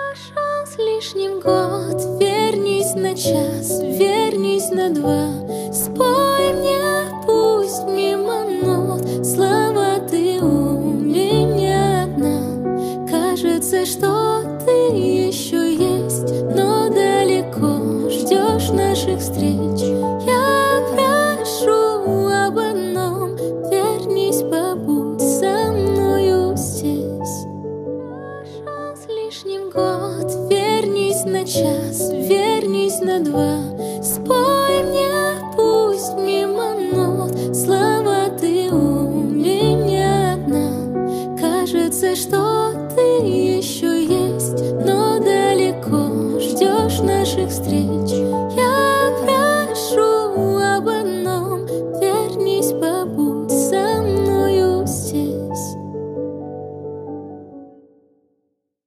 Прошел с лишним год, вернись на час, вернись на два. Спой мне, пусть мимо нот, слова ты у меня одна. Кажется, что ты еще есть, но далеко ждешь наших встреч. Я прошу об одном, вернись, побудь со мною здесь. Прошел с лишним год, вернись на час, вернись на два. Спой мне,